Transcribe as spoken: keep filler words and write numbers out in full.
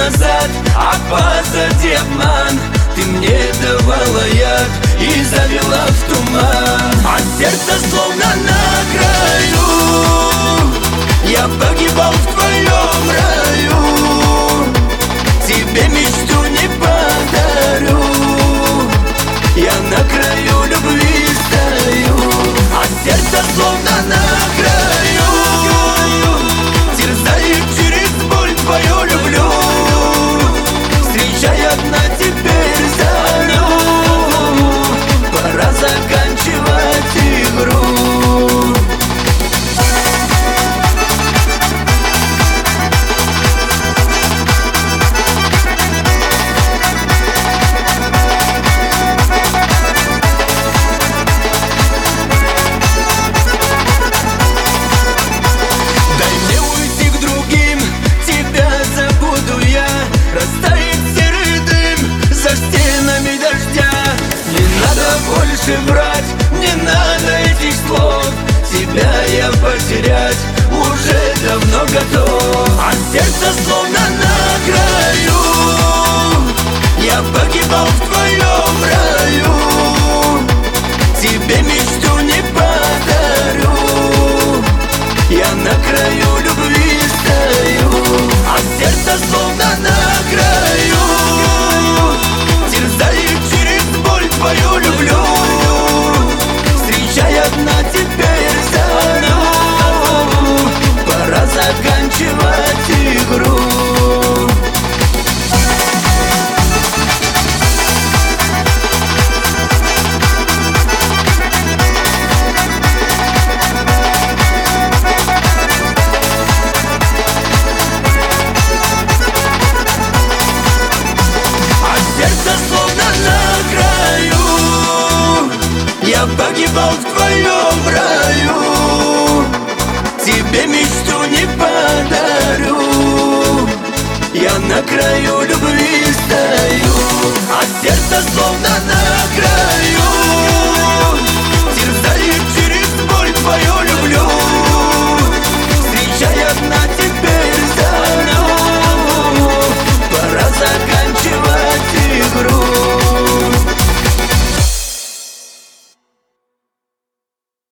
назад, а позади обман. Ты мне давала яд и завела в туман, а сердце словно на краю. Я погибал в твоем раю, тебе мечту не подарю. Я на краю любви стою, а сердце словно на краю. Терзает через боль твою люблю, встречай одна теперь зарю. Пора заканчивать игру. Больше врать, не надо этих слов. Тебя я потерять уже давно готов, а сердце словно на краю. Я погибал в твоем раю, тебе мечту не подарю. Я на краю любви стою, а сердце словно на краю. Терзает через боль твою люблю, встречай одна теперь зарю. Пора заканчивать игру. Я погибал в твоем раю, тебе мечту не подарю. Я на краю любви стою, а сердце словно на краю.